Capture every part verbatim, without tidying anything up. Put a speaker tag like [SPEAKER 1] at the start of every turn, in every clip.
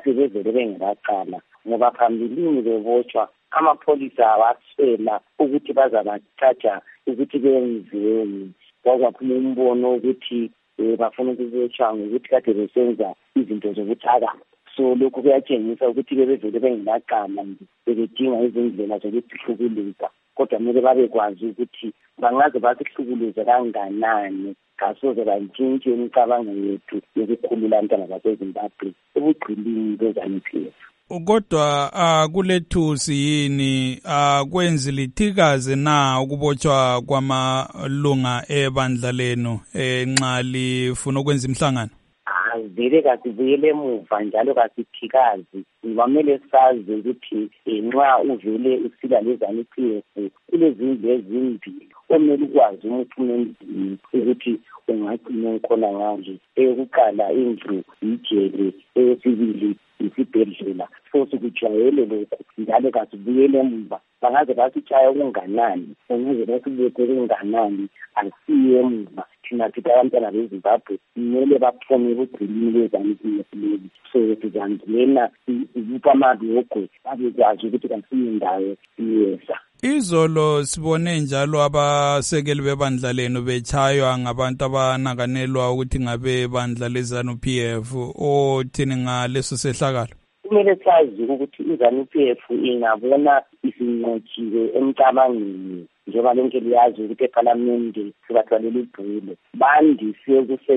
[SPEAKER 1] sebevele bengakaqala ngoba phambilini bebotshwa amapholisa awaswela ukuthi bazabachaja ukuthi benzeni. Kwakuphuma umbono ukuthi bafuna ukubotshwa ngokuthi kade besenza izinto zokuthaka. So lokhu kuyatshengisa ukuthi bebevele bengakaqala bedinga izindlela zokuhlukuluza, kodwa kumele babekwazi ukuthi bangaze basihlukuluze kanganani kasoze bantshintshe imicabango yethu yokukhulula abantwana baseZimbabwe ebugqilini beZANU P F.
[SPEAKER 2] Kodwa akulethusi yini akwenzi lithikaze na ukubotshwa kwamalunga ebandla lenu enxa lifuna ukwenza imhlangano?
[SPEAKER 1] Vele kasibuyele emuva njalo kasithikazi. Kwamele sazi ukuthi nxa uvele usila leZANU P F kulezindlu ezimbili omele ukwazi umuntu endlini ukuthi ungagcina ukhona ngazo. Eyokuqala indlu ijele, eyesibili isibhedlela. So sikujwayele lokhu njalo kasibuyele emuva. Bangaze basitshaya okunganani, bangaze basibethe okunganani, asiye emuva. Thina thithi abantwana beZimbabwe kumele baphume ebugqilini beZANU P F leli. So sizangena ikupha amabiyogwe babekwazi ukuthi kasiyindawo siyeza.
[SPEAKER 2] Izolo sibone njalo abasekeli bebandla lenu betshaywa ngabantu abanakanelwa ukuthi ngabe bandla leZANU P F. Othini ngaleso sehlakalo?
[SPEAKER 1] Kumele sazi ukuthi iZANU P F ingabona isinqotshiwe emcabangweni njengoba lonke liyazi ukuthi ePhalamende sibathwalela ibhulu bandise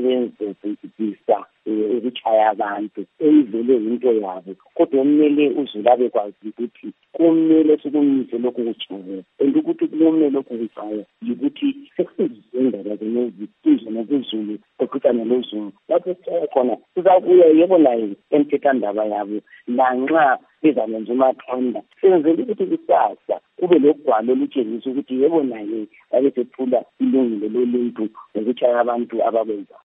[SPEAKER 1] ukusebenzisa ukuchaya abantu eyivele into yabo, kodwa kumele uzula bekwazi ukuthi kumele sikumise lokhu kuchaya and ukuthi kumele lokhu kuchaya ukuthi sekusizindaba zenezi indlela kuzulu okuqana lozulu lapho sichaya khona sizakuya yebo nayo emthethwandaba yabo lanxa bezakwenza umaqonda senzele ukuthi kusasa kube lokugwalo olutshengisa ukuthi yebo naye abesephula ilungelo loluntu ngokuchaya abantu abakwenza.